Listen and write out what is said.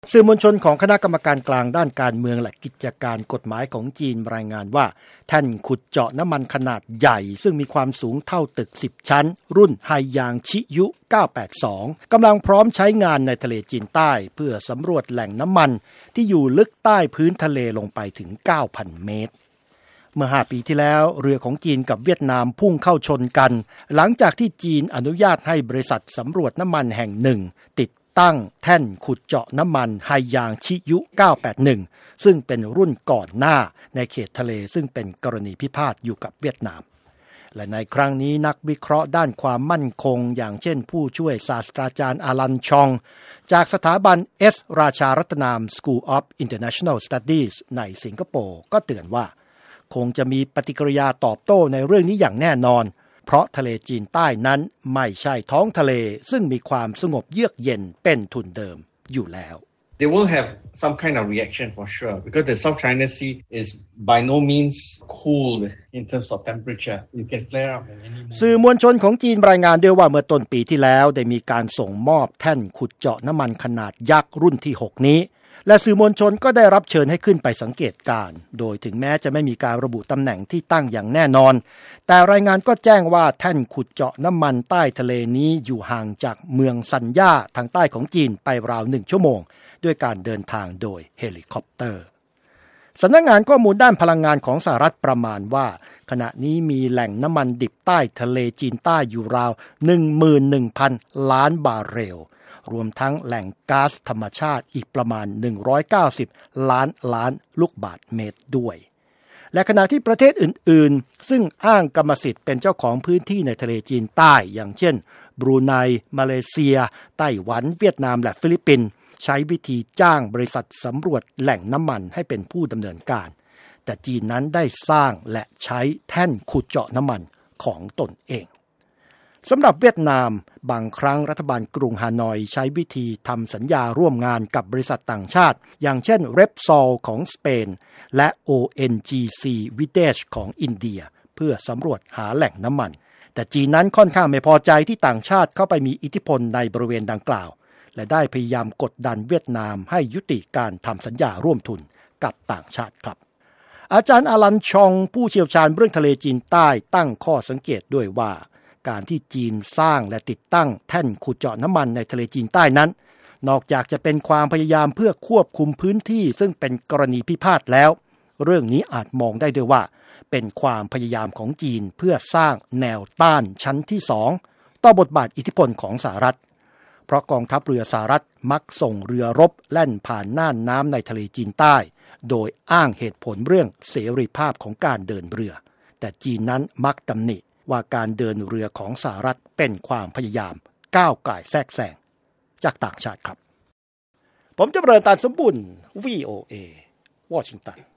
สื่อมวลชนของคณะกรรมการกลางด้านการเมืองและกิจการกฎหมายของจีนรายงานว่าแท่นขุดเจาะน้ำมันขนาดใหญ่ซึ่งมีความสูงเท่าตึก10ชั้นรุ่นไฮยางชิยุ982กำลังพร้อมใช้งานในทะเลจีนใต้เพื่อสำรวจแหล่งน้ำมันที่อยู่ลึกใต้พื้นทะเลลงไปถึง 9,000 เมตรเมื่อ5 ปีที่แล้วเรือของจีนกับเวียดนามพุ่งเข้าชนกันหลังจากที่จีนอนุญาตให้บริษัทสำรวจน้ำมันแห่งหนึ่งติดตั้งแท่นขุดเจาะน้ำมันไฮยางชิยุ981ซึ่งเป็นรุ่นก่อนหน้าในเขตทะเลซึ่งเป็นกรณีพิพาทอยู่กับเวียดนามและในครั้งนี้นักวิเคราะห์ด้านความมั่นคงอย่างเช่นผู้ช่วยศาสตราจารย์อาลันชองจากสถาบันเอสราชารัตนาม School of International Studies ในสิงคโปร์ก็เตือนว่าคงจะมีปฏิกิริยาตอบโต้ในเรื่องนี้อย่างแน่นอนเพราะทะเลจีนใต้นั้นไม่ใช่ท้องทะเลซึ่งมีความสงบเยือกเย็นเป็นทุนเดิมอยู่แล้ว They will have some kind of reaction for sure because the South China Sea is by no means cool in terms of temperature. You can flare up at any moment. สื่อมวลชนของจีนรายงานด้วยว่าเมื่อต้นปีที่แล้วได้มีการส่งมอบแท่นขุดเจาะน้ำมันขนาดยักษ์รุ่นที่6นี้และสื่อมวลชนก็ได้รับเชิญให้ขึ้นไปสังเกตการณ์โดยถึงแม้จะไม่มีการระบุตำแหน่งที่ตั้งอย่างแน่นอนแต่รายงานก็แจ้งว่าแท่นขุดเจาะน้ำมันใต้ทะเลนี้อยู่ห่างจากเมืองซันย่าทางใต้ของจีนไปราว1 ชั่วโมงด้วยการเดินทางโดยเฮลิคอปเตอร์สำนักงานข้อมูลด้านพลังงานของสหรัฐประมาณว่าขณะนี้มีแหล่งน้ำมันดิบใต้ทะเลจีนใต้อยู่ราว 11,000 ล้านบาร์เรลรวมทั้งแหล่งก๊าซธรรมชาติอีกประมาณ190 ล้านลูกบาศก์เมตรด้วยและขณะที่ประเทศอื่นๆซึ่งอ้างกรรมสิทธิ์เป็นเจ้าของพื้นที่ในทะเลจีนใต้อย่างเช่นบรูไนมาเลเซียไต้หวันเวียดนามและฟิลิปปินส์ใช้วิธีจ้างบริษัทสำรวจแหล่งน้ำมันให้เป็นผู้ดำเนินการแต่จีนนั้นได้สร้างและใช้แท่นขุดเจาะน้ำมันของตนเองสำหรับเวียดนามบางครั้งรัฐบาลกรุงฮานอยใช้วิธีทำสัญญาร่วมงานกับบริษัทต่างชาติอย่างเช่น Repsol ของสเปนและ ONGC Videsh ของอินเดียเพื่อสำรวจหาแหล่งน้ำมันแต่จีนนั้นค่อนข้างไม่พอใจที่ต่างชาติเข้าไปมีอิทธิพลในบริเวณดังกล่าวและได้พยายามกดดันเวียดนามให้ยุติการทำสัญญาร่วมทุนกับต่างชาติครับอาจารย์อาลันชองผู้เชี่ยวชาญเรื่องทะเลจีนใต้ตั้งข้อสังเกตด้วยว่าการที่จีนสร้างและติดตั้งแท่นขุดเจาะน้ำมันในทะเลจีนใต้นั้นนอกจากจะเป็นความพยายามเพื่อควบคุมพื้นที่ซึ่งเป็นกรณีพิพาทแล้วเรื่องนี้อาจมองได้ด้วยว่าเป็นความพยายามของจีนเพื่อสร้างแนวต้านชั้นที่2ต่อบทบาทอิทธิพลของสหรัฐเพราะกองทัพเรือสหรัฐมักส่งเรือรบแล่นผ่านน่านน้ำในทะเลจีนใต้โดยอ้างเหตุผลเรื่องเสรีภาพของการเดินเรือแต่จีนนั้นมักตำหนิว่าการเดินเรือของสหรัฐเป็นความพยายามก้าวก่ายแทรกแซงจากต่างชาติครับผมจำเริญ ตานสมบุญ VOA วอชิงตัน